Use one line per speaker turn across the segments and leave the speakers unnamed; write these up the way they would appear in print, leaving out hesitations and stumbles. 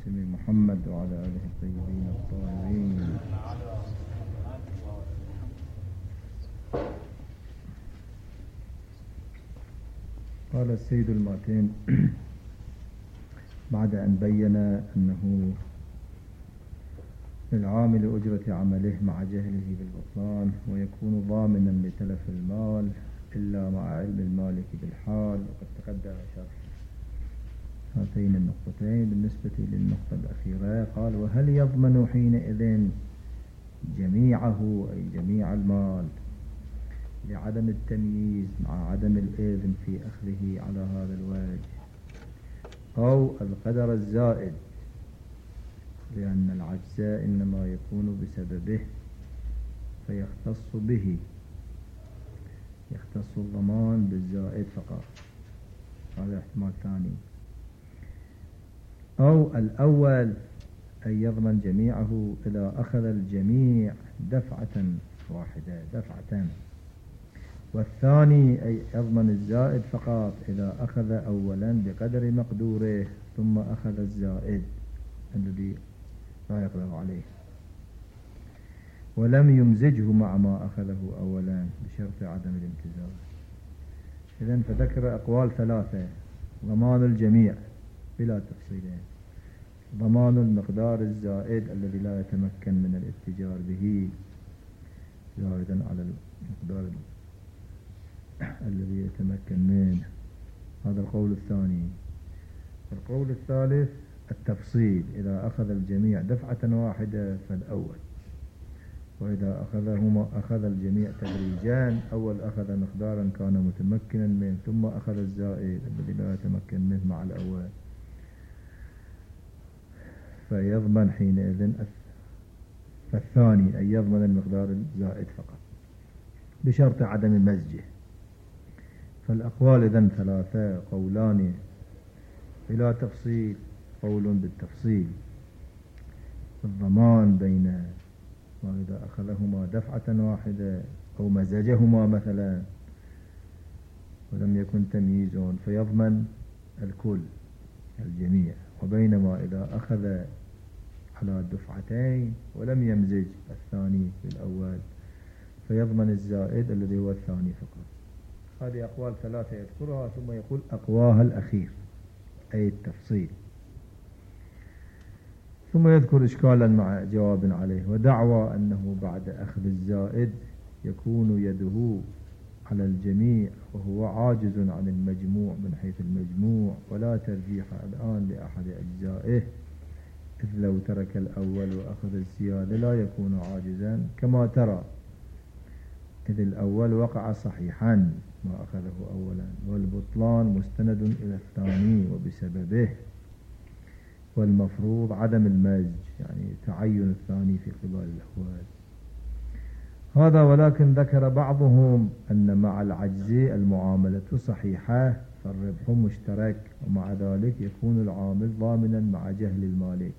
القاسم محمد وعلى آله الطيبين الطاهرين. قال السيد الماتين بعد أن بين أنه للعامل أجرة عمله مع جهله بالبطلان، ويكون ضامنا لتلف المال إلا مع علم المالك بالحال. وقد تقدم شرح هاتين النقطتين. بالنسبة للنقطة الأخيرة قال: وهل يضمن حينئذ جميعه أي جميع المال لعدم التمييز مع عدم الإذن في أخذه على هذا الوجه، أو القدر الزائد، لأن العجز إنما يكون بسببه فيختص به، يختص الضمان بالزائد فقط. هذا احتمال ثاني. أو الأول أن يضمن جميعه إذا أخذ الجميع دفعة واحدة دفعة، والثاني أي يضمن الزائد فقط إذا أخذ أولا بقدر مقدوره ثم أخذ الزائد الذي لا يقدر عليه، ولم يمزجه مع ما أخذه أولا بشرط عدم الامتزاج. إذن فذكر أقوال ثلاثة: ضمان الجميع بلا تفصيلين، ضمان المقدار الزائد الذي لا يتمكن من الاتجار به زائدا على المقدار الذي يتمكن منه. هذا القول الثاني. القول الثالث التفصيل: إذا أخذ الجميع دفعة واحدة فالأول، وإذا أخذ الجميع تدريجان، أول أخذ مقدارا كان متمكنا منه ثم أخذ الزائد الذي لا يتمكن منه مع الأول، فيضمن حينئذ فالثاني أن يضمن المقدار الزائد فقط بشرط عدم مزجه. فالأقوال إذن ثلاثة: قولان بلا تفصيل، قول بالتفصيل. الضمان بين ما إذا أخذهما دفعة واحدة أو مزجهما مثلا ولم يكن تمييز فيضمن الكل الجميع، وبينما إذا أخذ على الدفعتين ولم يمزج الثاني بالأول فيضمن الزائد الذي هو الثاني فقط. هذه أقوال ثلاثة يذكرها، ثم يقول أقواها الأخير أي التفصيل، ثم يذكر إشكالا مع جواب عليه: ودعوى أنه بعد أخذ الزائد يكون يده على الجميع وهو عاجز عن المجموع من حيث المجموع، ولا ترجيح الآن لأحد أجزائه، إذ لو ترك الأول وأخذ الزيادة لا يكون عاجزا كما ترى، إذ الأول وقع صحيحا ما أخذه أولا، والبطلان مستند إلى الثاني وبسببه، والمفروض عدم المزج يعني تعين الثاني في قبال الأول. هذا ولكن ذكر بعضهم أن مع العجز المعاملة صحيحة فالربح مشترك، ومع ذلك يكون العامل ضامنا مع جهل المالك،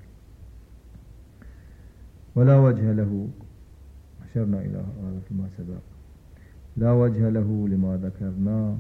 ولا وجه له، أشرنا إلى هذا فيما سبق، لا وجه له لما ذكرنا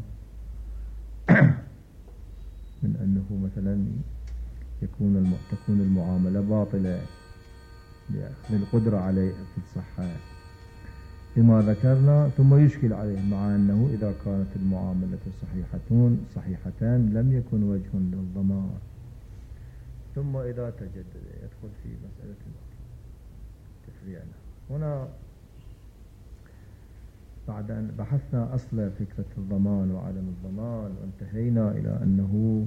من أنه مثلا تكون المعاملة باطلة للقدرة عليه في الصحة لما ذكرنا، ثم يشكل عليه مع أنه إذا كانت المعاملة صحيحتان لم يكن وجه للضمان، ثم إذا تجدد يدخل في مسألة تفريعنا. هنا بعد أن بحثنا أصل فكرة الضمان وعدم الضمان، وانتهينا إلى أنه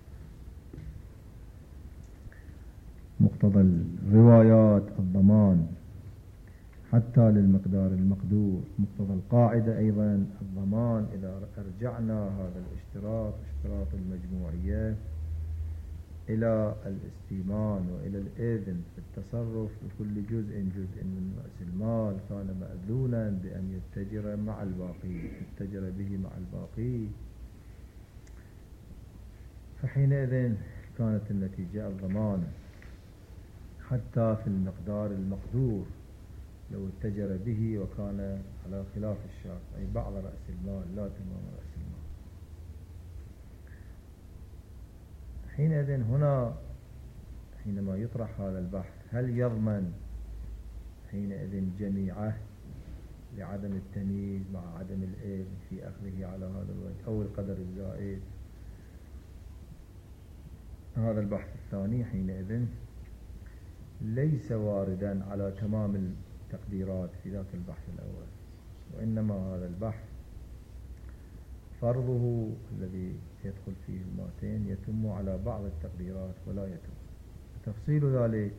مقتضى الروايات الضمان حتى للمقدار المقدور، مقتضى القاعدة أيضا الضمان إذا أرجعنا هذا الاشتراط اشتراط المجموعية إلى الاستيمان وإلى الإذن في التصرف بكل جزء من رأس المال كان مأذونا بأن يتجر مع الباقي، يتجر به مع الباقي، فحينئذ كانت النتيجة الضمان حتى في المقدار المقدور لو اتجر به وكان على خلاف الشرط، أي بعض رأس المال لا تمام رأس المال. حينئذ هنا حينما يطرح هذا البحث هل يضمن حينئذ جميعه لعدم التمييز مع عدم الإذن في أخذه على هذا الوجه أو القدر الزائد؟ هذا البحث الثاني حينئذ ليس واردا على تمام التقديرات في ذاك البحث الأول، وإنما هذا البحث فرضه الذي يدخل فيه الماتين يتم على بعض التقديرات ولا يتم. تفصيل ذلك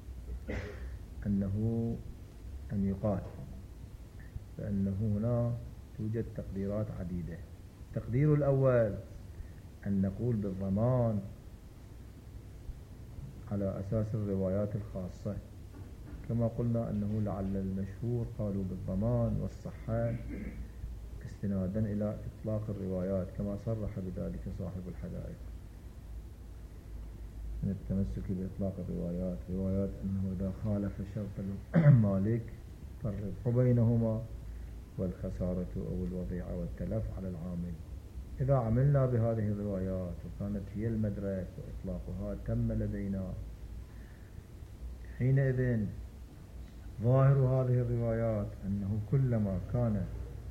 أن يقال بأنه هنا توجد تقديرات عديدة. التقدير الأول أن نقول بالضمان على أساس الروايات الخاصة، كما قلنا أنه لعل المشهور قالوا بالضمان والصحة استنادا إلى إطلاق الروايات كما صرح بذلك صاحب الحدائق من التمسك بإطلاق الروايات، روايات أنه إذا خالف شرط المالك فالربح بينهما والخسارة أو الوضيعة والتلف على العامل. إذا عملنا بهذه الروايات وكانت هي المدرك وإطلاقها تم لدينا، حينئذ ظاهر هذه الروايات أنه كلما كان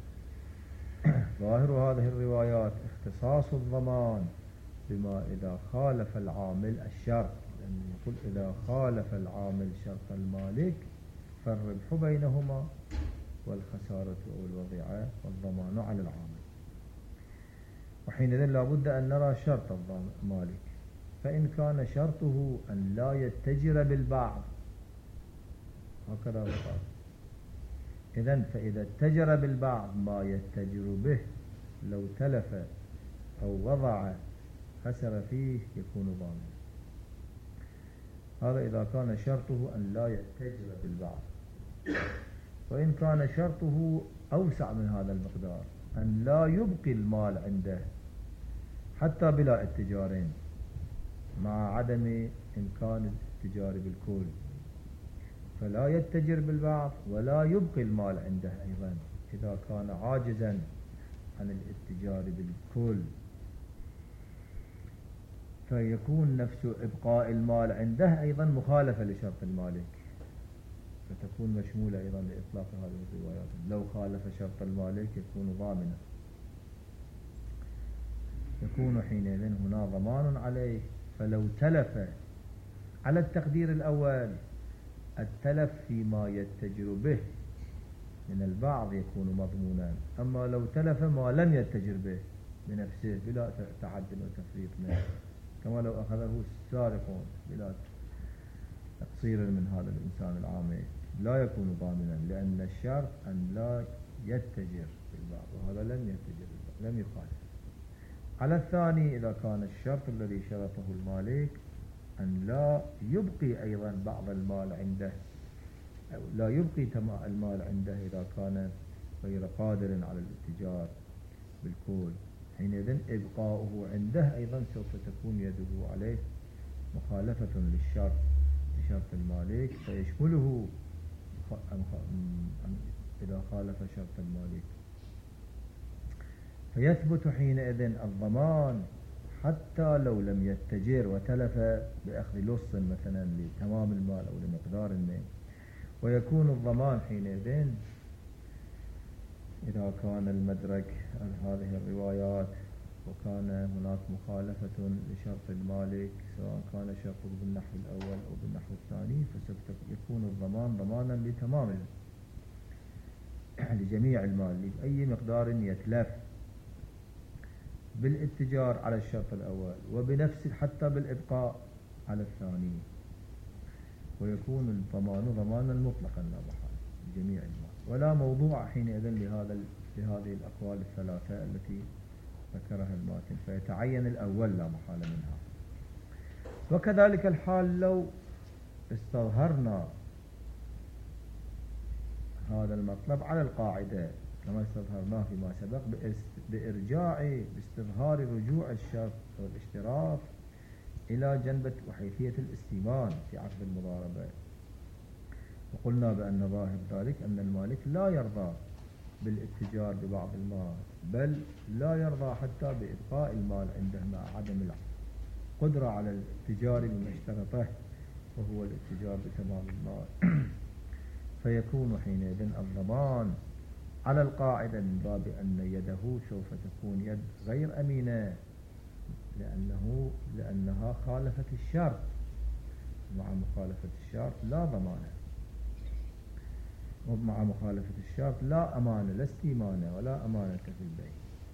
ظاهر هذه الروايات اختصاص الضمان بما إذا خالف العامل الشرط، لأنه يقول إذا خالف العامل شرط المالك فالربح بينهما والخسارة أو الوضيعة والضمان على العامل. وحينئذ لا بد أن نرى شرط المالك، فإن كان شرطه أن لا يتجر بالبعض هكذا قال، إذن فإذا اتجر بالبعض ما يتجر به لو تلف أو وضع خسر فيه يكون ضامنا. هذا إذا كان شرطه أن لا يتجر بالبعض. وإن كان شرطه أوسع من هذا المقدار أن لا يبقي المال عنده حتى بلا اتجارين مع عدم إمكان الاتجار بالكل، فلا يتجر بالبعض ولا يبقي المال عنده أيضا إذا كان عاجزا عن الاتجار بالكل، فيكون نفس إبقاء المال عنده أيضا مخالفة لشرط المالك، فتكون مشمولة أيضا لإطلاق هذه الروايات. لو خالف شرط المالك يكون ضامنا، يكون حينئذ هنا ضمان عليه. فلو تلف على التقدير الأول التلف فيما يتجر به من البعض يكون مضمونا، أما لو تلف ما لم يتجر به بنفسه بلا تعد وتفريط منه، كما لو أخذه السارق بلا تقصير من هذا الإنسان العامل، لا يكون ضامنا، لأن الشرط أن لا يتجر بالبعض، وهذا لم يتجر بالبعض، لم يخالف. على الثاني إذا كان الشرط الذي شرطه المالك أن لا يبقي أيضا بعض المال عنده، أو لا يبقي تمام المال عنده إذا كان غير قادر على الاتجار بالكل، حينئذ إبقاؤه عنده أيضا سوف تكون يده عليه مخالفة للشرط لشرط المالك، فيشمله إذا خالف شرط المالك، فيثبت حينئذ الضمان حتى لو لم يتجر وتلف بأخذ لص مثلا لتمام المال أو لمقدار ما. ويكون الضمان حينئذ إذا كان المدرك عن هذه الروايات وكان هناك مخالفة لشرط المالك سواء كان شرطه بالنحو الأول أو بالنحو الثاني، فسوف يكون الضمان ضمانا لتمام لجميع المال بأي مقدار يتلف بالاتجار على الشرط الأول وبنفس حتى بالإبقاء على الثاني، ويكون الضمان ضمانا مطلقا لا محالة لجميع المال، ولا موضوع حينئذ لهذه الأقوال الثلاثة التي ذكرها الماتن، فيتعين الأول لا محالة منها. وكذلك الحال لو استظهرنا هذا المطلب على القاعدة كما استظهرناه فيما سبق باستظهار رجوع الشرط والاشتراط إلى جنبة وحيثية الاستيمان في عقد المضاربة، وقلنا بأن ظاهر ذلك أن المالك لا يرضى بالاتجار ببعض المال، بل لا يرضى حتى بإبقاء المال عنده مع عدم القدرة على الاتجار بما اشترطه وهو الاتجار بتمام المال. فيكون حينئذ الضمان على القاعدة من باب أن يده سوف تكون يد غير أمينة لأنها خالفت الشرط. مع مخالفة الشرط لا ضمانة، ومع مخالفة الشرط لا أمانة، لا استيمانة ولا أمانة في البيع.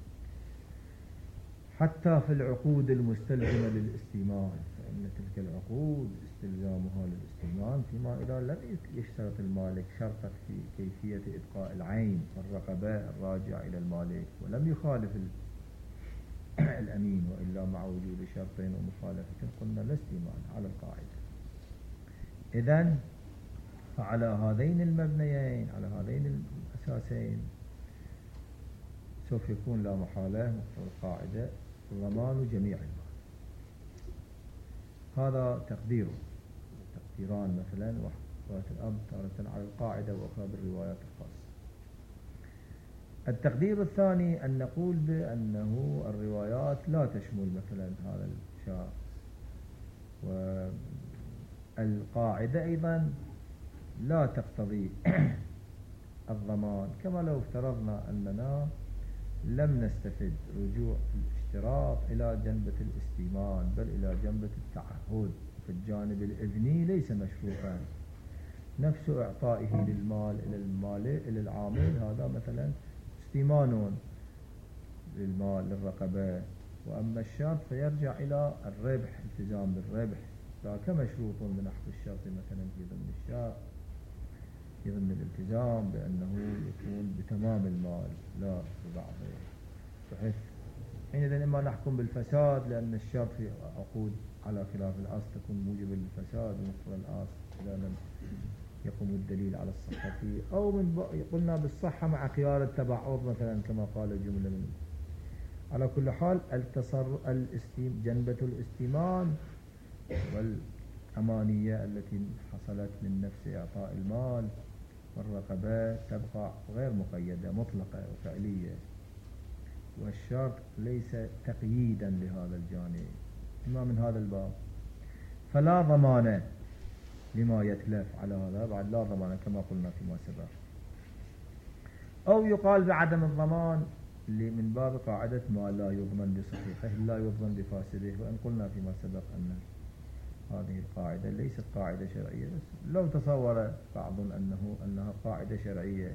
حتى في العقود المستلزمة للاستيمان، فإن تلك العقود استلزامها للاستيمان فيما إذا لم يشترط المالك شرطا في كيفية إبقاء العين والرقبة الراجع إلى المالك، ولم يخالف الأمين، وإلا مع وجود شرطين ومخالفة قلنا لا استيمان على القاعدة. إذن فعلى هذين المبنيين، على هذين الأساسين، سوف يكون لا محالة مقتضى القاعدة ضمان جميع المال. هذا تقديران مثلا، رواية الأب تارة على القاعدة وأخرى بالروايات الخاصة. التقدير الثاني أن نقول بأنه الروايات لا تشمل مثلا هذا الشرط، والقاعدة أيضا لا تقتضي الضمان، كما لو افترضنا أننا لم نستفد رجوع الاشتراط إلى جنبة الاستيمان بل إلى جنبة التعهد، في الجانب الإذني ليس مشروطا، نفس إعطائه للمال إلى العامل هذا مثلا استيمان للمال للرقبة، وأما الشرط فيرجع إلى الربح، التزام بالربح، ذاك مشروط بنحو الشرط مثلا في ضمن الشرط، في ضمن الالتزام بأنه يكون بتمام المال لا ببعضه، بحيث حينئذ إما نحكم بالفساد لأن الشرط في عقود على خلاف الأصل تكون موجبة للفساد ومقتضى الأصل إذا لم يقوم الدليل على الصحة فيه، أو قلنا بالصحة مع خيار التبعض مثلا كما قال جملة من. على كل حال جنبة الاستيمان والأمانية التي حصلت من نفس إعطاء المال والرقبة تبقى غير مقيدة، مطلقة وفعلية، والشرط ليس تقييدا لهذا الجانب. إما من هذا الباب فلا ضمان لما يتلف على هذا، بعد لا ضمان كما قلنا فيما سبق. أو يقال بعدم الضمان من باب قاعدة ما لا يضمن بصحيحه لا يضمن بفاسده، وإن قلنا فيما سبق أن هذه القاعدة ليست قاعدة شرعية، بس لو تصور بعض أنها قاعدة شرعية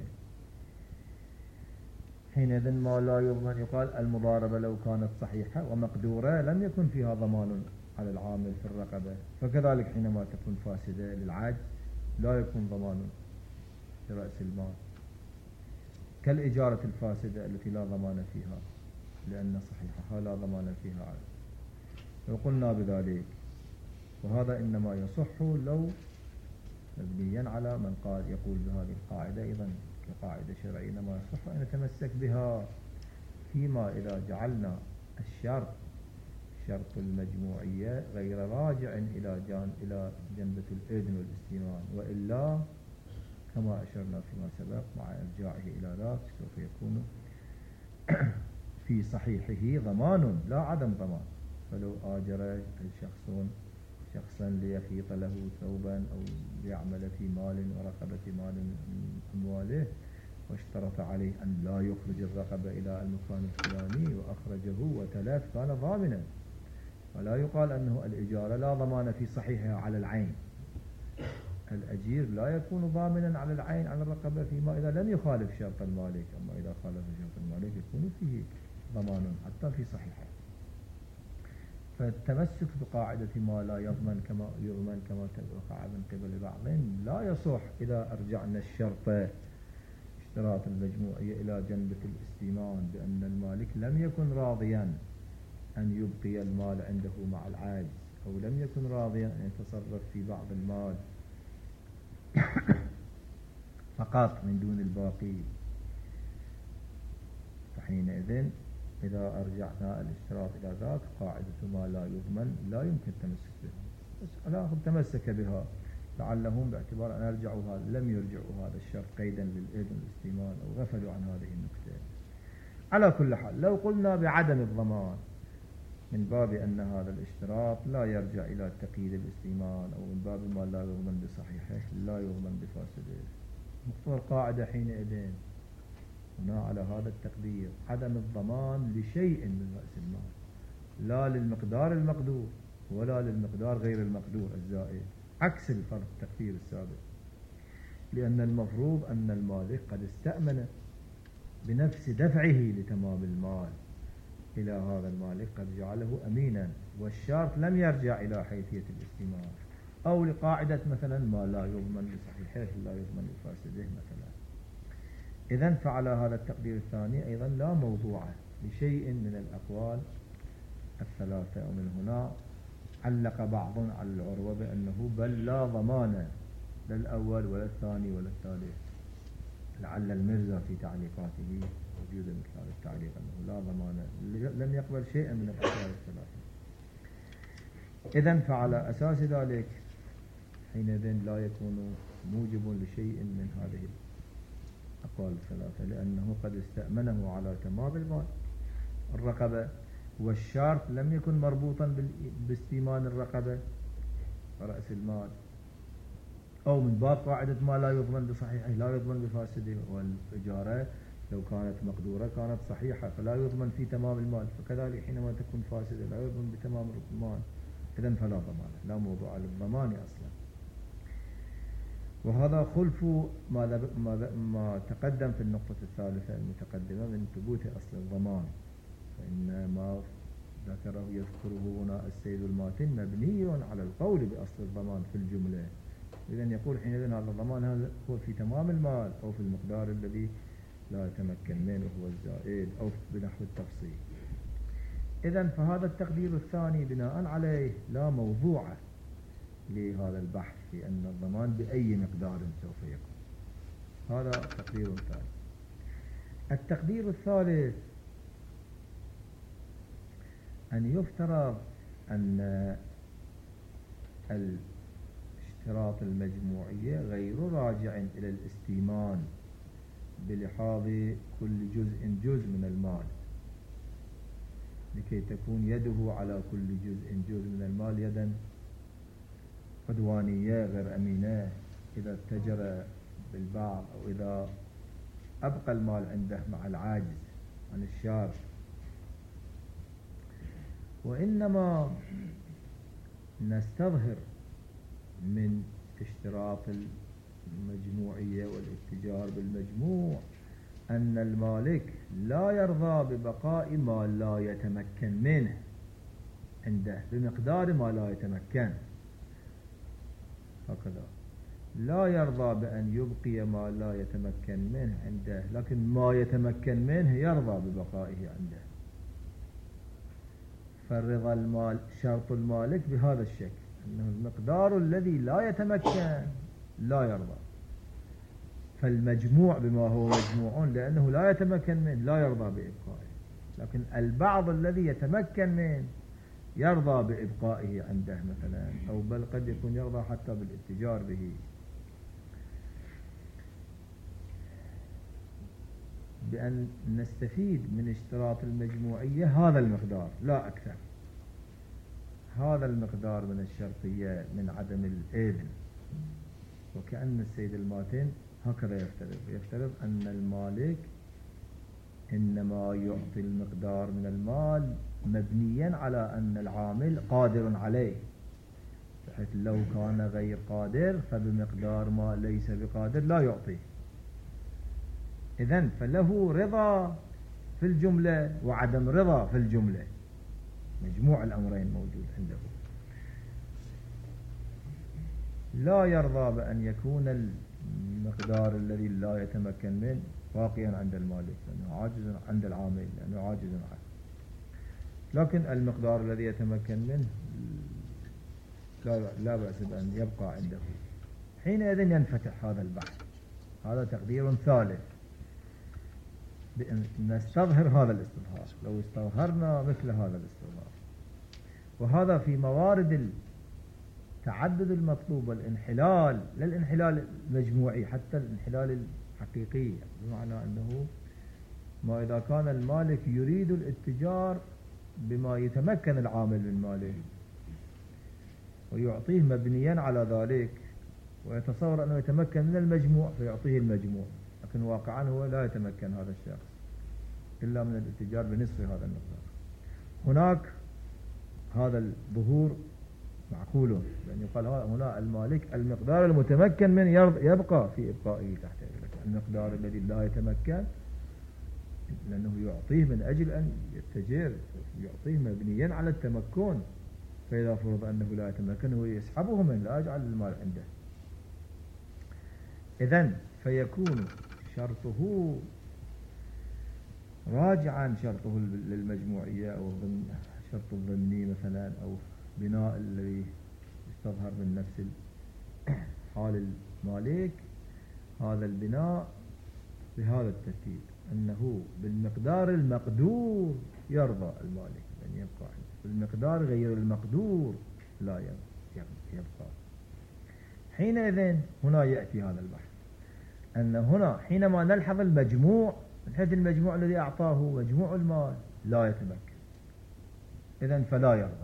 حينئذ ما لا يضمن يقال المضاربة لو كانت صحيحة ومقدورة لم يكن فيها ضمان على العامل في الرقبة، فكذلك حينما تكون فاسدة للعجز لا يكون ضمان لرأس المال، كالإجارة الفاسدة التي لا ضمان فيها لأن صحيحها لا ضمان فيها عجز. لو قلنا بذلك، وهذا إنما يصح لو مبنيا على من قال يقول بهذه القاعدة أيضا كقاعدة شرعية، إنما يصح أن نتمسك بها فيما إذا جعلنا الشرط شرط المجموعية غير راجع إلى جنبة الإذن والاستيمان، وإلا كما أشرنا فيما سبق مع إرجاعه إلى ذاك سوف يكون في صحيحه ضمان لا عدم ضمان. فلو آجر شخصا ليخيط له ثوبا أو ليعمل في مال ورقبة مال من أمواله واشترط عليه أن لا يخرج الرقبة إلى المكان الفلاني وأخرجه وتلف كان ضامنا، ولا يقال أنه الإجارة لا ضمان في صحيحها على العين. الأجير لا يكون ضامنا على العين على الرقبة فيما إذا لم يخالف شرط المالك، أما إذا خالف شرط المالك يكون فيه ضمان حتى في صحيحه. فالتمسك بقاعدة ما لا يضمن كما وقع من قبل بعض لا يصح إذا أرجعنا الشرط اشتراط المجموعية إلى جنبة الاستيمان بأن المالك لم يكن راضيا أن يبقي المال عنده مع العاجز، أو لم يكن راضيا أن يتصرف في بعض المال فقط من دون الباقي. فحينئذ إذا أرجعنا الاشتراط إلى ذاك قاعدة ما لا يضمن لا يمكن التمسك بها، بس الآخر تمسك بها لعلهم باعتبار أن لم يرجعوا هذا الشرط قيدا للإذن والاستيمان أو غفلوا عن هذه النكتة. على كل حال لو قلنا بعدم الضمان من باب أن هذا الاشتراط لا يرجع إلى تقييد الاستيمان، أو من باب ما لا يضمن بصحيحه لا يضمن بفاسده. مقتضى القاعدة حينئذ هنا على هذا التقدير عدم الضمان لشيء من رأس المال، لا للمقدار المقدور ولا للمقدار غير المقدور الزائد، عكس الفرض التقدير السابق. لأن المفروض أن المالك قد استأمن بنفس دفعه لتمام المال إلى هذا المالك، قد جعله أمينا، والشرط لم يرجع إلى حيثية الاستماع أو لقاعدة مثلا ما لا يضمن بصحيحه لا يضمن بفاسده مثلا. إذن فعلى هذا التقدير الثاني أيضا لا موضوع لشيء من الأقوال الثلاثة. ومن هنا علق بعض على العروة بأنه بل لا ضمان للأول ولا الثاني ولا الثالث. لعل المرزا في تعليقاته وجود مثل هذا التعليق أنه لا ضمان، لم يقبل شيئا من الأقوال الثلاثة. إذن فعلى أساس ذلك حينئذ لا يكون موجب لشيء من هذه الأقوال الثلاثة، لأنه قد استأمنه على تمام المال الرقبة، والشرط لم يكن مربوطا باستيمان الرقبة رأس المال، أو من باب قاعدة ما لا يضمن بصحيحه لا يضمن بفاسده. والإجارة لو كانت مقدورة كانت صحيحة فلا يضمن في تمام المال، فكذلك حينما تكون فاسدة لا يضمن بتمام المال. إذن فلا ضمان، لا موضوع للضمان أصلا. وهذا خلف ما تقدم في النقطة الثالثة المتقدمة من ثبوت أصل الضمان، فإن ما ذكره يذكره هنا السيد الماتن مبني على القول بأصل الضمان في الجملة. إذن يقول حينئذ هذا الضمان هذا هو في تمام المال أو في المقدار الذي لا يتمكن منه هو الزائد، أو بنحو التفصيل. إذن فهذا التقدير الثاني بناء عليه لا موضوع لهذا البحث في أن الضمان بأي مقدار سوف يكون. هذا تقدير ثاني. التقدير الثالث أن يفترض أن الاشتراط المجموعية غير راجع إلى الاستيمان بلحاظ كل جزء من المال، لكي تكون يده على كل جزء من المال يدا عدوانية غير أمينة إذا اتجر بالبعض، أو إذا أبقى المال عنده مع العاجز عن الشارع. وإنما نستظهر من اشتراط المجموعية والاتجار بالمجموع أن المالك لا يرضى ببقاء ما لا يتمكن منه عنده بمقدار ما لا يتمكن، هكذا لا يرضى بأن يبقي ما لا يتمكن منه عنده، لكن ما يتمكن منه يرضى ببقائه عنده. فالرضا المال شرط المالك بهذا الشكل، أنه المقدار الذي لا يتمكن لا يرضى، فالمجموع بما هو مجموع لأنه لا يتمكن منه لا يرضى بإبقائه، لكن البعض الذي يتمكن منه يرضى بإبقائه عنده مثلا، أو بل قد يكون يرضى حتى بالاتجار به، بأن نستفيد من اشتراط المجموعية هذا المقدار لا أكثر، هذا المقدار من الشرطية من عدم الإذن. وكأن السيد الماتن هكذا يفترض أن المالك إنما يعطي المقدار من المال مبنيا على أن العامل قادر عليه، بحيث لو كان غير قادر فبمقدار ما ليس بقادر لا يعطيه. إذن فله رضا في الجملة وعدم رضا في الجملة، مجموع الأمرين موجود عنده. لا يرضى بأن يكون المقدار الذي لا يتمكن منه باقيا عند المالك لأنه عاجز عند العامل لأنه عاجز عنه، لكن المقدار الذي يتمكن منه لا بأس بأن يبقى عنده. حينئذ ينفتح هذا البحث. هذا تقدير ثالث، بأن نستظهر هذا الاستظهار. لو استظهرنا مثل هذا الاستظهار، وهذا في موارد تعدد المطلوب والانحلال، لا الانحلال المجموعي حتى الانحلال الحقيقي، بمعنى أنه ما إذا كان المالك يريد الاتجار بما يتمكن العامل من ماله ويعطيه مبنيا على ذلك، ويتصور أنه يتمكن من المجموع فيعطيه المجموع، لكن واقعا هو لا يتمكن هذا الشخص إلا من الاتجار بنصف هذا المقدار. هناك هذا الظهور معقول، لأن يقال هنا المالك المقدار المتمكن من يبقى في إبقائه تحت المقدار الذي لا يتمكن، لأنه يعطيه من أجل أن يتجر، يعطيه مبنيا على التمكن، فإذا فرض أنه لا يتمكن هو يسحبه من لا يجعل المال عنده. إذن فيكون شرطه راجعا شرطه للمجموعية أو شرط الضمني مثلا، أو بناء الذي يستظهر من نفس حال المالك، هذا البناء بهذا الترتيب أنه بالمقدار المقدور يرضى المالك أن يبقى عنده، بالمقدار غير المقدور لا يبقى. حينئذ هنا يأتي هذا البحث، أن هنا حينما نلحظ المجموع من حيث المجموع الذي أعطاه مجموع المال لا يتمكن، إذن فلا يرضى.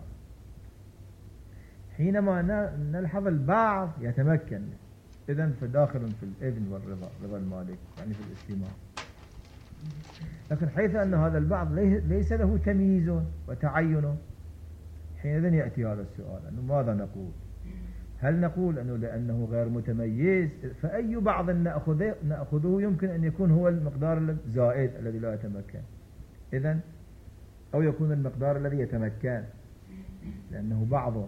حينما نلحظ البعض يتمكن، إذن فداخل في الإذن والرضا، رضا المالك يعني في الاستماع. لكن حيث أن هذا البعض ليس له تمييز وتعين، حينئذ يأتي هذا السؤال أنه ماذا نقول؟ هل نقول أنه لأنه غير متميز فأي بعض نأخذه يمكن أن يكون هو المقدار الزائد الذي لا يتمكن، إذن أو يكون المقدار الذي يتمكن لأنه بعضه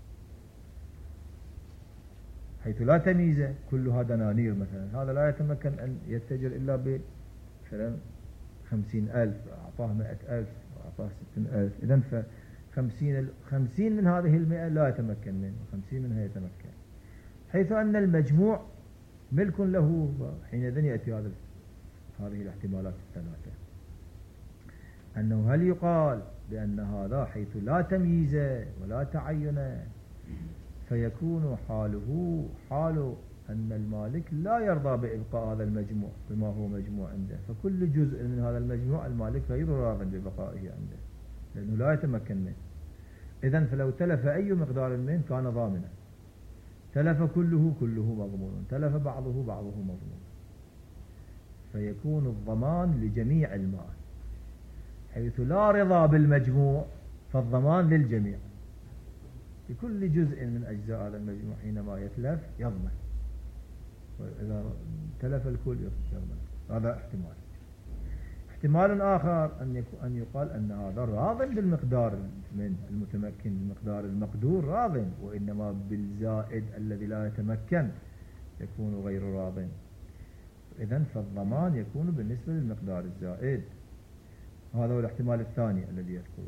حيث لا تمييز كلها دنانير مثلا، هذا لا يتمكن أن يتجر إلا مثلا 50,000 أعطاه 100,000 وأعطاه 60,000، إذن ف50 من هذه 100 لا يتمكن منه، 50 منها يتمكن، حيث أن المجموع ملك له. حينئذ يأتي هذه الاحتمالات الثلاثة، أنه هل يقال بأن هذا حيث لا تمييز ولا تعين فيكون حاله حال أن المالك لا يرضى بإبقاء هذا المجموع بما هو مجموع عنده، فكل جزء من هذا المجموع المالك غير راض ببقائه عنده لأنه لا يتمكن منه. إذن فلو تلف أي مقدار منه كان ضامنا، تلف كله مضمون، تلف بعضه مضمون، فيكون الضمان لجميع المال، حيث لا رضا بالمجموع فالضمان للجميع بكل جزء من أجزاء هذا المجموع. حينما يتلف يضمن، وإذا تلف الكل يضمن. هذا احتمال آخر أن يقال أن هذا راض بالمقدار من المتمكن، المقدار المقدور راض، وإنما بالزائد الذي لا يتمكن يكون غير راض، إذن فالضمان يكون بالنسبة للمقدار الزائد. هذا هو الاحتمال الثاني الذي يذكره.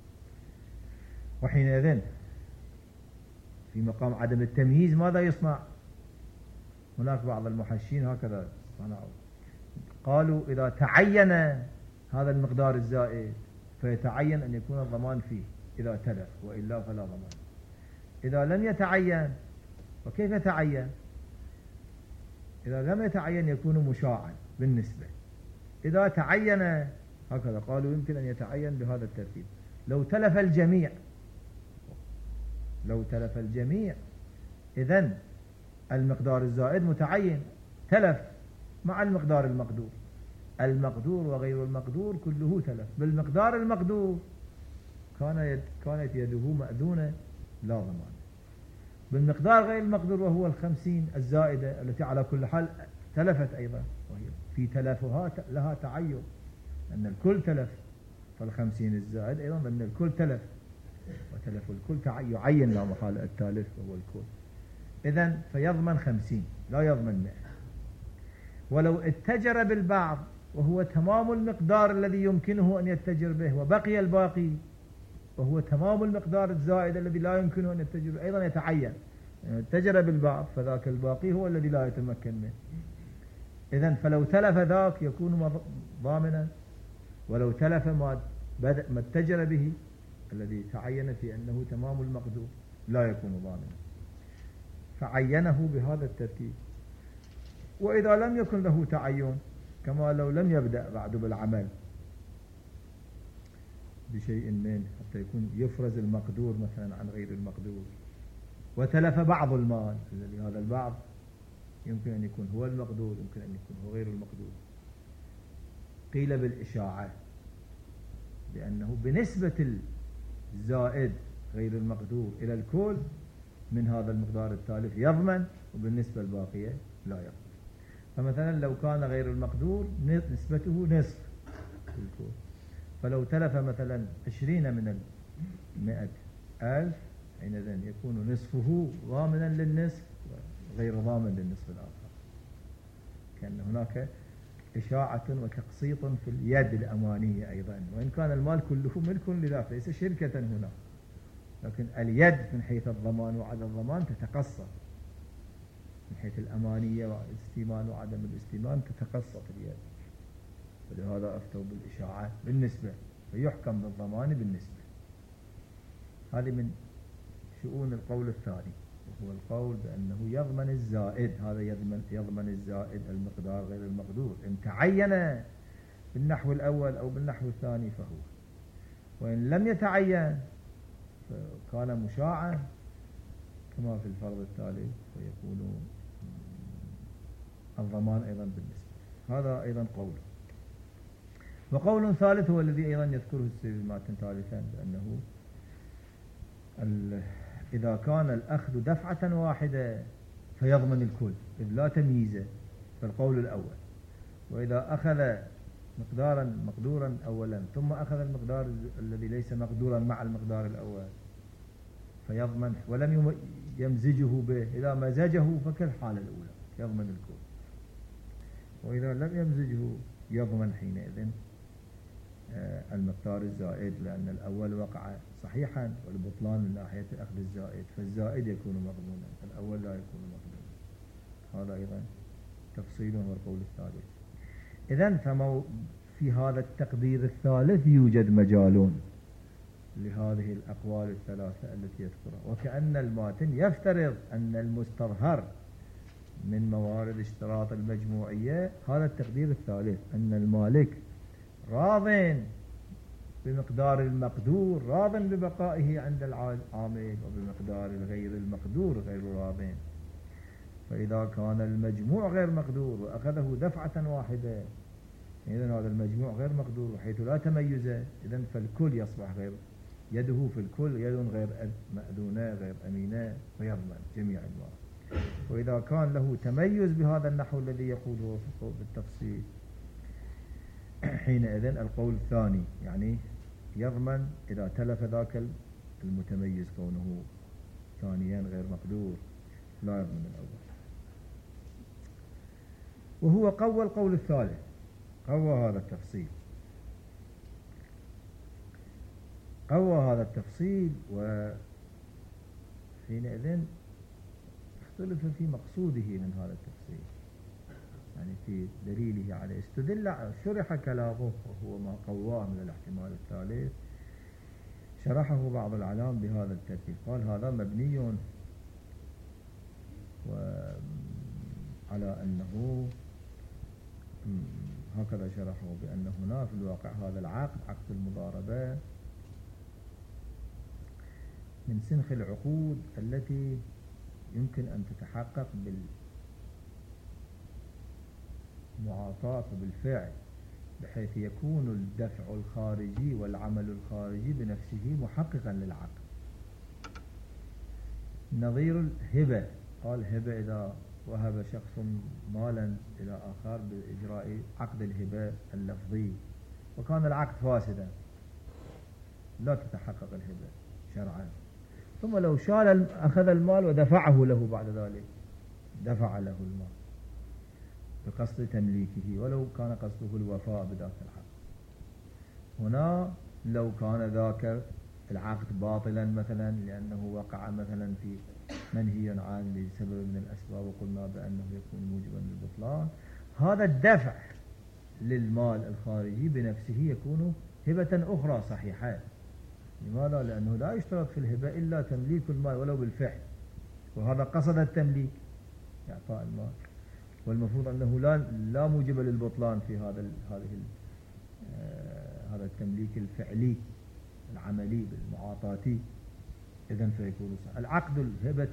وحينئذ في مقام عدم التمييز ماذا يصنع؟ هناك بعض المحشين هكذا صنعوا، قالوا إذا تعين هذا المقدار الزائد فيتعين أن يكون الضمان فيه إذا تلف، وإلا فلا ضمان. إذا لم يتعين وكيف يتعين؟ إذا لم يتعين يكون مشاعا بالنسبة. إذا تعين هكذا قالوا يمكن أن يتعين بهذا الترتيب. لو تلف الجميع إذن المقدار الزائد متعين، تلف مع المقدار المقدور، المقدور وغير المقدور كله تلف. بالمقدار المقدور كانت يده مأذونة لا ضمان، بالمقدار غير المقدور وهو 50 الزائدة التي على كل حال تلفت أيضا، وهي في تلفها لها تعين أن الكل تلف، فال50 الزائد أيضا أن الكل تلف، وتلف الكل يعين لا محالة التالف وهو الكل. إذن فيضمن 50 لا يضمن 100. ولو اتجر بالبعض وهو تمام المقدار الذي يمكنه أن يتجر به، وبقي الباقي وهو تمام المقدار الزائد الذي لا يمكنه أن يتجر به، أيضا يتعين. اتجر بالبعض فذاك الباقي هو الذي لا يتمكن منه. إذن فلو تلف ذاك يكون ضامنا، ولو تلف ما اتجر به الذي تعين في أنه تمام المقدور لا يكون ضامنا، فعينه بهذا الترتيب. وإذا لم يكن له تعين، كما لو لم يبدأ بعد بالعمل بشيء منه حتى يكون يفرز المقدور مثلا عن غير المقدور، وتلف بعض المال الذي هذا البعض يمكن أن يكون هو المقدور، يمكن أن يكون هو غير المقدور. قيل بالإشاعة بأنه بنسبة الزائد غير المقدور إلى الكل من هذا المقدار التالف يضمن، وبالنسبة الباقية لا يضمن. فمثلا لو كان غير المقدور نسبته نصف الكل، فلو تلف مثلا 20 من 100,000 حينئذ يكون نصفه ضامنا للنصف غير ضامن للنصف الآخر، كأن هناك إشاعة وتقسيط في اليد الأمانية أيضا، وإن كان المال كله ملك لذاته ليس شركة هنا، لكن اليد من حيث الضمان وعدم الضمان تتقسط، من حيث الأمانية والاستيمان وعدم الاستيمان تتقسط اليد، ولهذا أفتوا بالإشاعة بالنسبة، فيحكم بالضمان بالنسبة. هذه من شؤون القول الثاني، وهو القول بأنه يضمن الزائد، هذا يضمن الزائد المقدار غير المقدور إن تعين بالنحو الأول أو بالنحو الثاني فهو، وإن لم يتعين فكان مشاعا كما في الفرض التالي فيكون الضمان أيضا بالنسبة. هذا أيضا قول. وقول ثالث هو الذي أيضا يذكره السيد الماتن ثالثا، بأنه إذا كان الأخذ دفعة واحدة فيضمن الكل إذ لا تمييز، فالقول الأول. وإذا أخذ مقدارا مقدورا أولا ثم أخذ المقدار الذي ليس مقدورا مع المقدار الأول فيضمن، ولم يمزجه به، إذا مزجه فكالحالة الأولى يضمن الكل، وإذا لم يمزجه يضمن حينئذ المقدار الزائد، لأن الأول وقع صحيحا والبطلان من ناحية أخذ الزائد، فالزائد يكون مضمونا، الأول لا يكون مضمونا. هذا أيضا تفصيل هو القول الثالث. إذن في هذا التقدير الثالث يوجد مجال لهذه الأقوال الثلاثة التي يذكرها، وكأن الماتن يفترض أن المستظهر من موارد اشتراط المجموعية هذا التقدير الثالث، أن المالك راض بمقدار المقدور راض ببقائه عند العامل، وبمقدار الغير المقدور غير راض. فإذا كان المجموع غير مقدور وأخذه دفعة واحدة إذن هذا المجموع غير مقدور وحيث لا تميز، إذن فالكل يصبح غير، يده في الكل يد غير مأذونة غير أمينة ويضمن جميع المال. وإذا كان له تميز بهذا النحو الذي يقوله بالتفصيل حينئذ القول الثاني يعني يضمن إذا تلف ذاك المتميز كونه ثانيا غير مقدور لا يضمن الأول. وهو قوى القول الثالث، قوى هذا التفصيل، قوى هذا التفصيل، وحينئذ اختلف في مقصوده من هذا التفصيل، يعني في دليله عليه. استدل شرح كلامه وهو ما قواه من الاحتمال الثالث، شرحه بعض العلام بهذا الترتيب، قال هذا مبني على أنه هكذا شرحه، بأن هنا في الواقع هذا العقد عقد المضاربة من سنخ العقود التي يمكن أن تتحقق بالمعاطاة وبالفعل، بحيث يكون الدفع الخارجي والعمل الخارجي بنفسه محققا للعقد. نظير الهبة، قال هبة إذا وهب شخص مالا إلى آخر بإجراء عقد الهبة اللفظي وكان العقد فاسدا لا تتحقق الهبة شرعا، ثم لو أخذ المال ودفعه له بعد ذلك، دفع له المال بقصد تمليكه ولو كان قصده الوفاء بذاك العقد. هنا لو كان ذاك العقد باطلا مثلا لأنه وقع مثلا في منهي عنه لسبب من الأسباب وقلنا بأنه يكون موجبا للبطلان، هذا الدفع للمال الخارجي بنفسه يكون هبة أخرى صحيحة. لماذا؟ لأنه لا يشترط في الهبة إلا تمليك المال ولو بالفعل، وهذا قصد التمليك إعطاء المال، والمفروض أنه لا موجب للبطلان في هذا التمليك الفعلي العملي بالمعاطاتي، إذن فيكون صحيح. العقد الهبة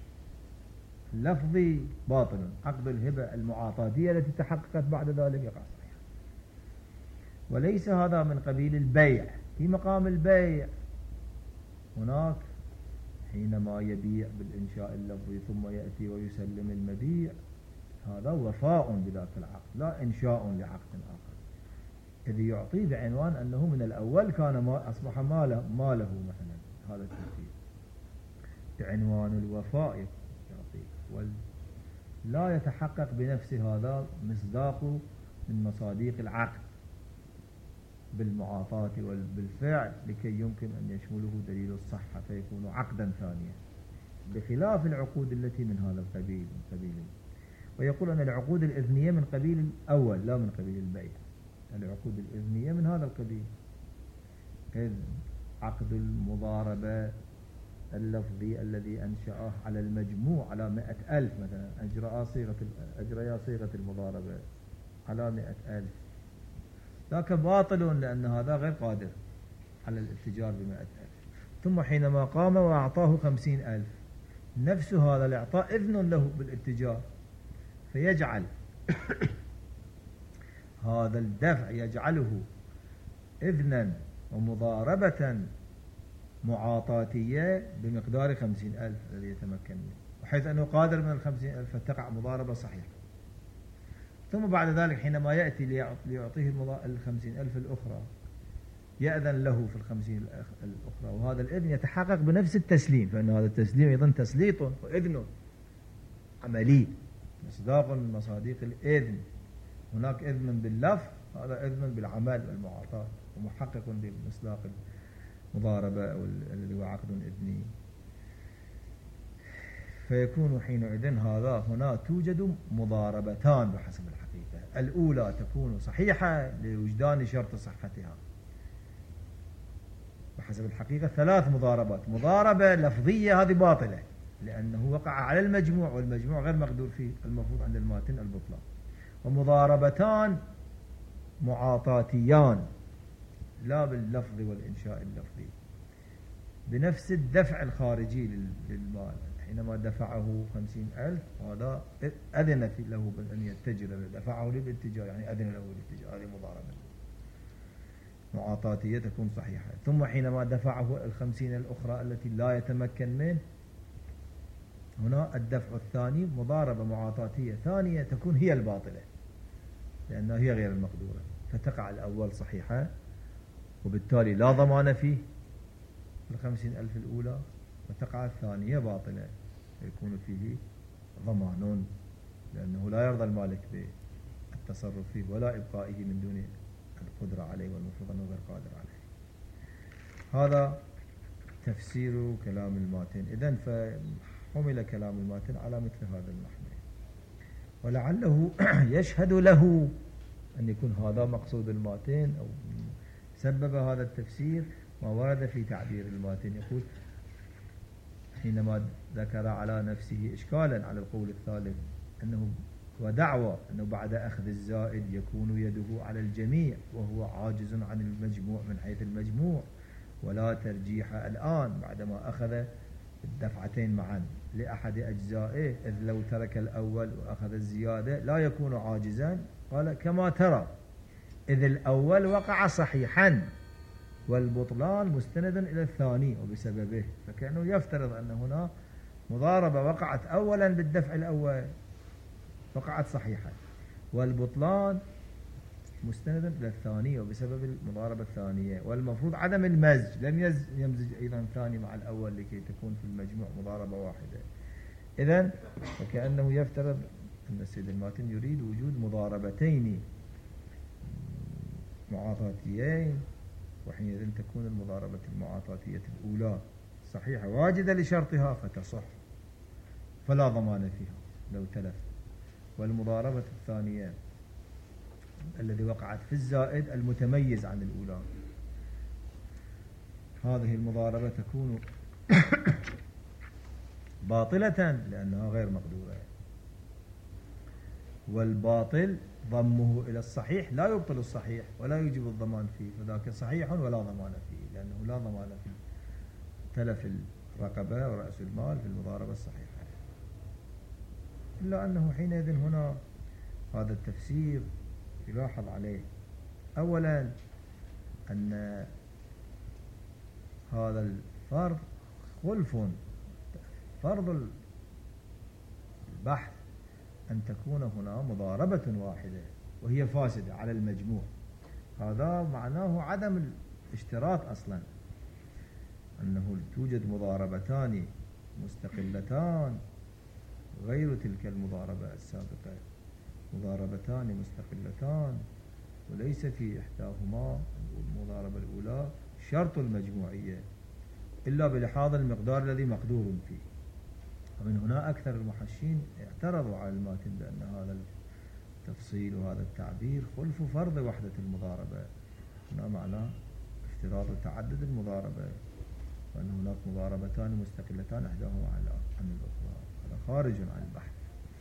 اللفظي باطل، عقد الهبة المعاطاتية التي تحققت بعد ذلك يقع صحيح. وليس هذا من قبيل البيع. في مقام البيع هناك حينما يبيع بالإنشاء اللفظي ثم يأتي ويسلم المبيع، هذا وفاء بذاك العقد لا إنشاء لعقد آخر، إذ يعطي بعنوان أنه من الأول كان ما أصبح ماله مثلا، هذا الترتيب بعنوان الوفاء يعطيك، ولا يتحقق بنفسه هذا مصداق من مصاديق العقد بالمعاطاة وبالفعل لكي يمكن أن يشمله دليل الصحة فيكون عقدا ثانيا، بخلاف العقود التي من هذا القبيل من قبيل. ويقول أن العقود الإذنية من قبيل الأول لا من قبيل البيع. العقود الإذنية من هذا القبيل، إذ عقد المضاربة اللفظي الذي أنشأه على المجموع على 100,000 مثلا، أجريا صيغة المضاربة على 100,000، ذاك باطل لأن هذا غير قادر على الاتجار ب100,000. ثم حينما قام وأعطاه 50,000، نفس هذا الإعطاء إذن له بالاتجار، فيجعل هذا الدفع يجعله إذنا ومضاربة معاطاتية بمقدار 50,000 الذي يتمكن منه، وحيث أنه قادر من 50,000 فتقع مضاربة صحيحة. ثم بعد ذلك حينما يأتي ليعطيه 50,000 الأخرى يأذن له في 50 الأخرى، وهذا الإذن يتحقق بنفس التسليم، فإن هذا التسليم أيضا تسليط وإذن عملي مصداق من مصاديق الإذن. هناك إذن باللفظ، هذا إذن بالعمل والمعاطاة، ومحقق بمصداق المضاربة الذي هو عقد إذني. فيكون حينئذ هنا توجد مضاربتان بحسب الحقيقة. الأولى تكون صحيحة لوجدان شرط صحتها. بحسب الحقيقة 3 مضاربات. مضاربة لفظية هذه باطلة لأنه وقع على المجموع، والمجموع غير مقدور فيه، المفروض عند الماتن البطلان. ومضاربتان معاطاتيان لا باللفظ والإنشاء اللفظي، بنفس الدفع الخارجي للمال. حينما دفعه 50,000 هذا أذن له بأن يتجر، دفعه للاتجار يعني أذن له للاتجار، هذه مضاربة معاطاتية تكون صحيحة. ثم حينما دفعه 50 الأخرى التي لا يتمكن منه، هنا الدفع الثاني مضاربة معاطاتية ثانية تكون هي الباطلة لأنها هي غير المقدورة، فتقع الأول صحيحة وبالتالي لا ضمان فيه 50,000 الأولى، وتقع الثانية باطلة فيكون فيه ضمان، لأنه لا يرضى المالك بالتصرف فيه ولا إبقائه من دون القدرة عليه، والمفروض أنه غير قادر عليه. هذا تفسير كلام الماتن. إذن فحمل كلام الماتن على مثل هذا المحمل، ولعله يشهد له أن يكون هذا مقصود الماتن أو سبب هذا التفسير ما ورد في تعبير الماتن. يقول حينما ذكر على نفسه إشكالا على القول الثالث أنه ودعوى أنه بعد أخذ الزائد يكون يده على الجميع وهو عاجز عن المجموع من حيث المجموع، ولا ترجيح الآن بعدما أخذ الدفعتين معا لأحد أجزائه، إذ لو ترك الأول وأخذ الزيادة لا يكون عاجزا. قال كما ترى، إذ الأول وقع صحيحا والبطلان مستندا إلى الثاني وبسببه، فكأنه يفترض أن هنا مضاربة وقعت أولا بالدفع الأول وقعت صحيحا، والبطلان مستندا إلى الثاني وبسبب المضاربة الثانية، والمفروض عدم المزج، لم يمزج أيضا الثاني مع الأول لكي تكون في المجموع مضاربة واحدة. إذن فكأنه يفترض أن السيد الماتن يريد وجود مضاربتين معاطاتيين، وحينئذ تكون المضاربة المعاطاتية الأولى صحيحة واجدة لشرطها فتصح فلا ضمان فيها لو تلف، والمضاربة الثانية الذي وقعت في الزائد المتميز عن الأولى، هذه المضاربة تكون باطلة لأنها غير مقدورة، والباطل ضمه إلى الصحيح لا يبطل الصحيح ولا يجب الضمان فيه، فذاك صحيح ولا ضمان فيه لأنه لا ضمان في تلف الرقبة ورأس المال في المضاربة الصحيحة. إلا أنه حينئذ هنا هذا التفسير يلاحظ عليه أولا أن هذا الفرض خلف فرض البحث أن تكون هنا مضاربة واحدة وهي فاسدة على المجموع. هذا معناه عدم الاشتراط أصلا، أنه توجد مضاربتان مستقلتان غير تلك المضاربة السابقة، مضاربتان مستقلتان وليس في إحداهما المضاربة الأولى شرط المجموعية إلا بلحاظ المقدار الذي مقدور فيه. ومن هنا أكثر المحشين اعترضوا على الماتن بأن هذا التفصيل وهذا التعبير خلف فرض وحدة المضاربة، هنا معناه افتراض تعدد المضاربة، وأن هناك مضاربتان مستقلتان إحداهما عن الأخرى، هذا خارج عن البحث.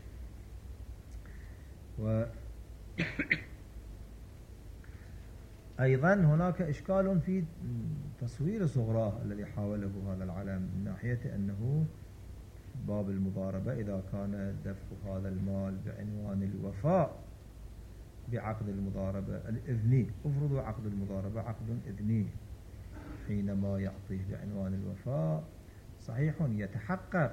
أيضا هناك إشكال في تصوير صغراه الذي حاوله هذا العلم من ناحية أنه باب المضاربة إذا كان دفع هذا المال بعنوان الوفاء بعقد المضاربة الإذني، افرضوا عقد المضاربة عقد إذني، حينما يعطيه بعنوان الوفاء صحيح يتحقق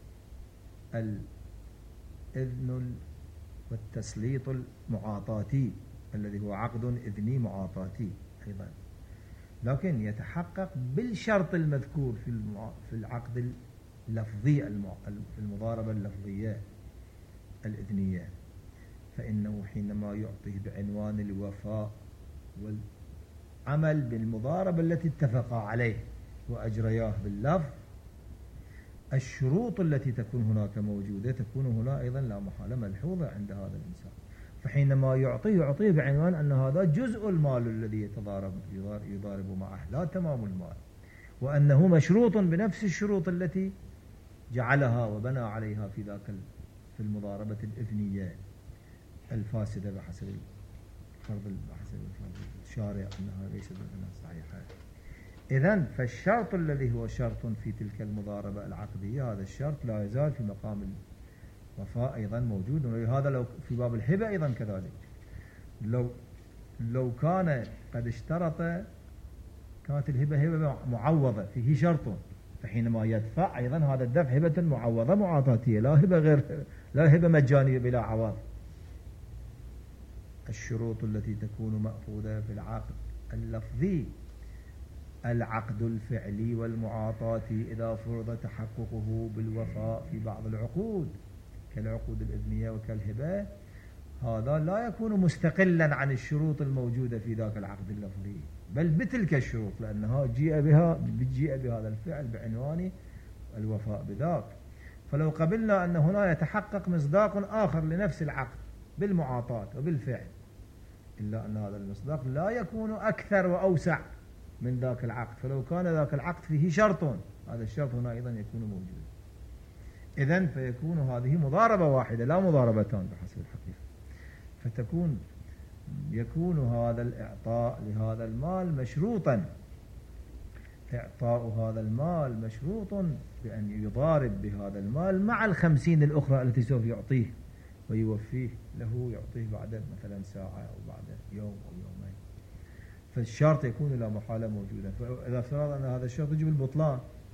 الإذن والتسليط المعاطاتي الذي هو عقد إذني معاطاتي أيضا، لكن يتحقق بالشرط المذكور في العقد اللفظي في المضاربة اللفظية الإذنية، فإنه حينما يعطيه بعنوان الوفاء والعمل بالمضاربة التي اتفقا عليه وأجرياه باللفظ، الشروط التي تكون هناك موجودة تكون هنا أيضا لا محالة ملحوظة عند هذا الإنسان. فحينما يعطيه بعنوان أن هذا جزء المال الذي يضارب معه لا تمام المال، وأنه مشروط بنفس الشروط التي جعلها وبنى عليها في المضاربة الإذنية الفاسدة بحسب الشارع أنها ليست صحيحة. إذن فالشرط الذي هو شرط في تلك المضاربة العقدية، هذا الشرط لا يزال في مقام الوفاء أيضا موجود. وهذا لو في باب الهبة أيضا كذلك، لو كان قد اشترط، كانت الهبة هبة معوضة فيه شرط، فحينما يدفع أيضا هذا الدفع هبة معوضة معاطاتية، لا هبة مجانية بلا عوض. الشروط التي تكون مأخوذة في العقد اللفظي العقد الفعلي والمعاطاتي إذا فرض تحققه بالوفاء في بعض العقود كالعقود الإذنية وكالهبة، هذا لا يكون مستقلا عن الشروط الموجودة في ذاك العقد اللفظي، بل بتلك الشروط، لأنها جيء بهذا الفعل بعنوان الوفاء بذاك. فلو قبلنا أن هنا يتحقق مصداق آخر لنفس العقد بالمعاطاة وبالفعل، إلا أن هذا المصداق لا يكون أكثر وأوسع من ذاك العقد، فلو كان ذاك العقد فيه شرط، هذا الشرط هنا أيضا يكون موجود. إذن فيكون هذه مضاربة واحدة لا مضاربتان بحسب الحقيقة، يكون هذا الإعطاء لهذا المال مشروطا، إعطاء هذا المال مشروط بأن يضارب بهذا المال مع 50 الأخرى التي سوف يعطيه ويوفيه له، يعطيه بعد مثلا ساعة أو بعد يوم أو يومين، فالشرط يكون لا محالة موجودا. فإذا افترض أن هذا الشرط يجب البطلان،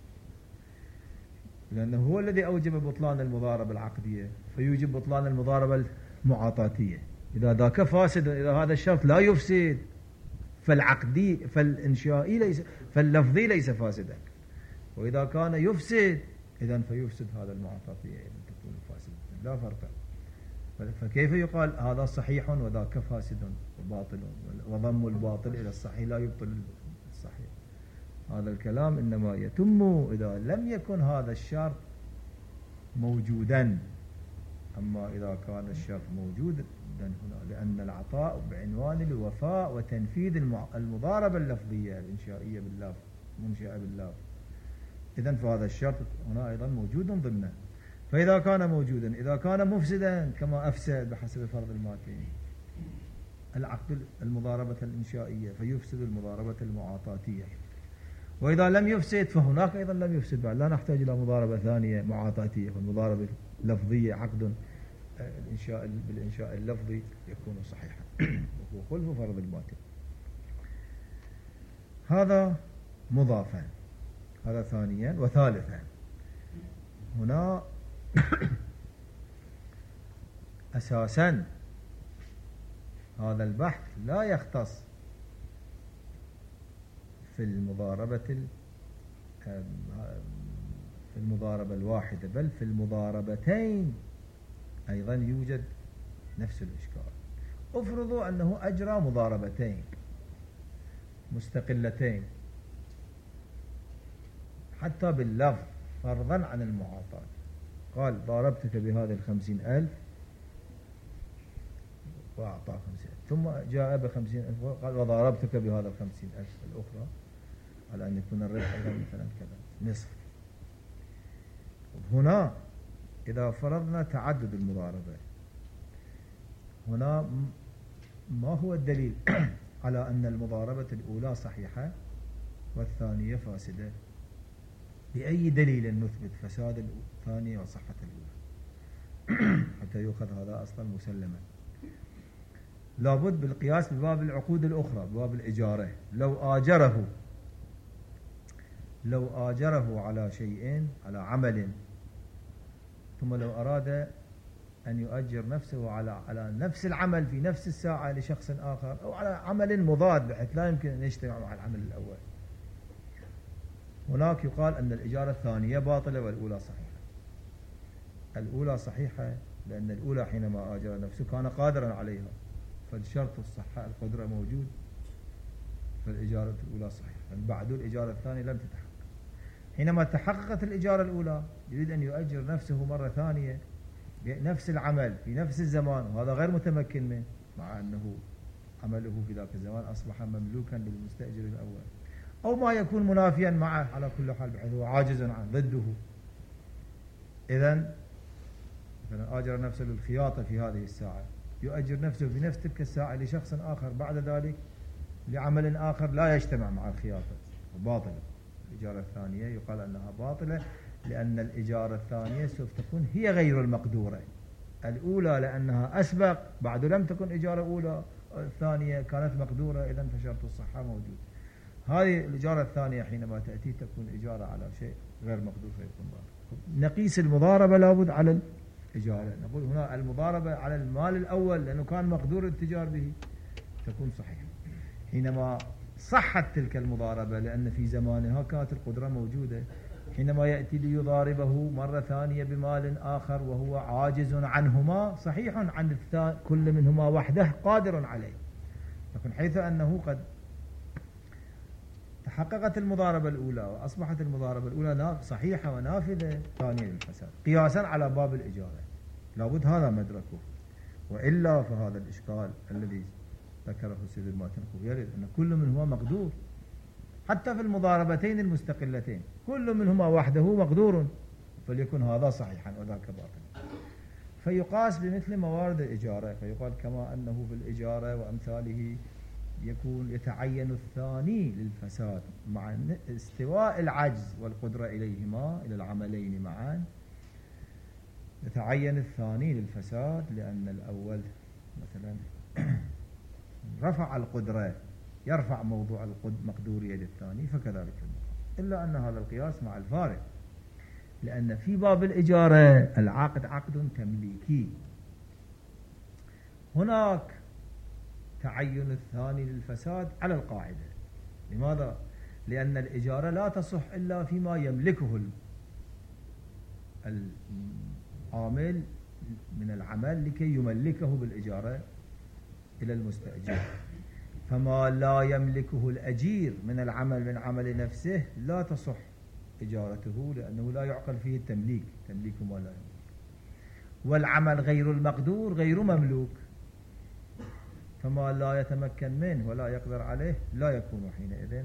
لأنه هو الذي أوجب بطلان المضاربة العقدية، فيوجب بطلان المضاربة المعاطاتية. إذا ذاك فاسد، إذا هذا الشرط لا يفسد، فالعقدي فالإنشائي فاللفظي ليس فاسدا، وإذا كان يفسد إذن فيفسد هذا المعاطاتية، إذن تكون فاسدة، لا فرق. فكيف يقال هذا صحيح وذاك فاسد وباطل، وضم الباطل إلى الصحيح لا يبطل الصحيح؟ هذا الكلام إنما يتم إذا لم يكن هذا الشرط موجودا. أما إذا كان الشرط موجودا هنا، لأن العطاء بعنوان الوفاء وتنفيذ المضاربة اللفظية الإنشائية باللفظ منشأة باللفظ، إذن فهذا الشرط هنا أيضا موجود ضمنه. فإذا كان موجودا، إذا كان مفسدا كما أفسد بحسب فرض الماتين العقد المضاربة الإنشائية، فيفسد المضاربة المعاطاتية. وإذا لم يفسد فهناك أيضا لم يفسد بعد، لا نحتاج إلى مضاربة ثانية معاطاتية، والمضاربة اللفظية عقد بالإنشاء اللفظي يكون صحيحا وهو خلف فرض الماتن. هذا مضافا، هذا ثانيا. وثالثا هنا أساسا هذا البحث لا يختص في المضاربة الواحدة، بل في المضاربتين أيضا يوجد نفس الإشكال. افرضوا أنه أجرى مضاربتين مستقلتين حتى باللفظ فرضا عن المعاطاة، قال ضاربتك بهذه 50,000 وأعطاه 50,000، ثم جاء ب50,000 قال وضاربتك بهذا 50,000 الأخرى، على أن يكون الربح أيضا مثلا كذا نصف. هنا إذا فرضنا تعدد المضاربة، هنا ما هو الدليل على أن المضاربة الأولى صحيحة والثانية فاسدة؟ بأي دليل نثبت فساد الثانية وصحة الأولى حتى يؤخذ هذا أصلا مسلما؟ لابد بالقياس بباب العقود الأخرى، بباب الإجارة. لو آجره على شيء، على عمل، ثم لو أراد أن يؤجر نفسه على نفس العمل في نفس الساعة لشخص آخر، أو على عمل مضاد بحيث لا يمكن أن يجتمع مع العمل الأول، هناك يقال أن الإجارة الثانية باطلة والأولى صحيحة. الأولى صحيحة لأن الأولى حينما آجر نفسه كان قادرا عليها، فالشرط الصحة القدرة موجود، فالإجارة الأولى صحيحة. بعد الإجارة الثانية لم تتحقق. حينما تحققت الإجارة الأولى يريد أن يؤجر نفسه مرة ثانية بنفس العمل في نفس الزمان، وهذا غير متمكن منه، مع أنه عمله في ذاك الزمان أصبح مملوكا للمستأجر الأول، أو ما يكون منافيا معه على كل حال بحيث هو عاجز عنه ضده. إذن مثلا آجر نفسه للخياطة في هذه الساعة، يؤجر نفسه في نفس تلك الساعة لشخص آخر بعد ذلك لعمل آخر لا يجتمع مع الخياطة، باطلة. الإجارة الثانية يقال أنها باطلة لأن الإجارة الثانية سوف تكون هي غير المقدورة. الأولى لأنها أسبق، بعد لم تكن إجارة أولى، الثانية كانت مقدورة، إذن فشرط الصحة موجود. هذه الإجارة الثانية حينما تأتي تكون إجارة على شيء غير مقدور فيكون باطل. نقيس المضاربة لابد على الإجارة، نقول هنا المضاربة على المال الأول لأنه كان مقدور الاتجار به تكون صحيحة. حينما صحت تلك المضاربة لأن في زمانها كانت القدرة موجودة، حينما يأتي ليضاربه مرة ثانية بمال آخر وهو عاجز عنهما، صحيح عن كل منهما وحده قادر عليه، لكن حيث أنه قد تحققت المضاربة الأولى وأصبحت المضاربة الأولى صحيحة ونافذة، ثانية للفساد قياسا على باب الإجارة. لابد هذا مدركه، وإلا فهذا الإشكال الذي ذكره السيد الماتنخو يرد أن كل منهما مقدور، حتى في المضاربتين المستقلتين كل منهما وحده مقدور، فليكن هذا صحيحا وذاك باطلا. فيقاس بمثل موارد الإجارة، فيقال كما أنه في الإجارة وأمثاله يتعين الثاني للفساد مع استواء العجز والقدرة إليهما، إلى العملين معا، يتعين الثاني للفساد لأن الأول مثلا رفع القدرة، يرفع موضوع المقدورية للثاني، فكذلك المقام. إلا أن هذا القياس مع الفارق، لأن في باب الإجارة العقد عقد تمليكي، هناك تعين الثاني للفساد على القاعدة. لماذا؟ لأن الإجارة لا تصح إلا فيما يملكه العامل من العمل لكي يملكه بالإجارة إلى المستأجر، فما لا يملكه الأجير من العمل من عمل نفسه لا تصح إجارته، لأنه لا يعقل فيه التمليك، تمليك ما لا يملك. والعمل غير المقدور غير مملوك، فما لا يتمكن منه ولا يقدر عليه لا يكون حينئذ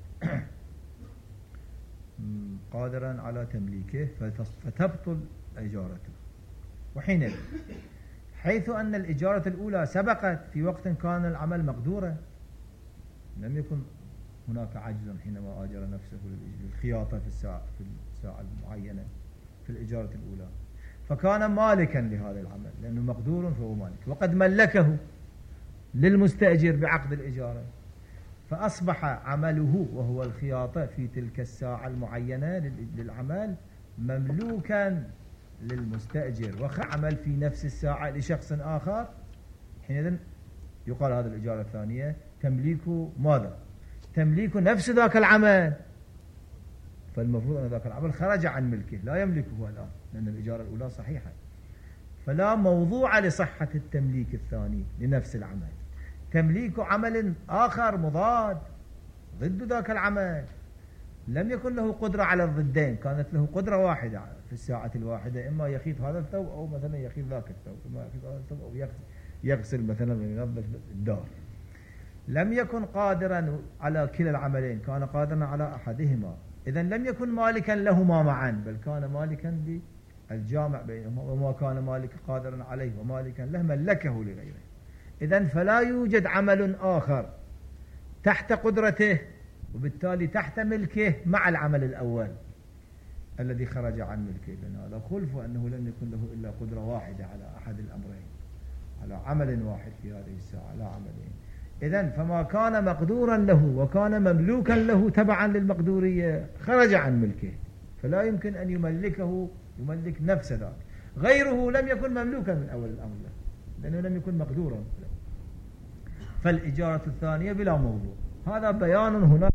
قادرا على تمليكه، فتبطل إجارته. وحينئذ حيث أن الإجارة الأولى سبقت في وقت كان العمل مقدورا، لم يكن هناك عجز حينما آجر نفسه للخياطة في الساعة المعينة في الإجارة الأولى، فكان مالكا لهذا العمل لأنه مقدور فهو مالك، وقد ملكه للمستأجر بعقد الإجارة، فأصبح عمله وهو الخياطة في تلك الساعة المعينة للعمل مملوكا للمستأجر، وعمل في نفس الساعة لشخص آخر. حينئذ يقال هذه الإجارة الثانية تمليك ماذا؟ تمليك نفس ذاك العمل، فالمفروض أن ذاك العمل خرج عن ملكه لا يملكه الآن، لأن الإجارة الأولى صحيحة، فلا موضوع لصحة التمليك الثاني لنفس العمل. تمليك عمل آخر مضاد ضد ذاك العمل لم يكن له قدرة على الضدين، كانت له قدرة واحدة في الساعة الواحدة، إما يخيط هذا الثوب أو مثلا يخيط ذاك الثوب، إما يخيط هذا الثوب أو يغسل مثلا وينظف الدار. لم يكن قادرا على كلا العملين، كان قادرا على أحدهما، إذن لم يكن مالكا لهما معا، بل كان مالكا بالجامع بينهما، وما كان مالك قادرا عليه ومالكا له ملكه لغيره. إذن فلا يوجد عمل آخر تحت قدرته وبالتالي تحت ملكه مع العمل الأول الذي خرج عن ملكه، لأن هذا خلف أنه لم يكن له إلا قدرة واحدة على أحد الأمرين، على عمل واحد في هذه الساعة لا عملين. إذن فما كان مقدورا له وكان مملوكا له تبعا للمقدورية خرج عن ملكه، فلا يمكن أن يملك نفس ذاك. غيره لم يكن مملوكا من أول الأمر له لأنه لم يكن مقدورا له، فالإجارة الثانية بلا موضوع. هذا بيان هنا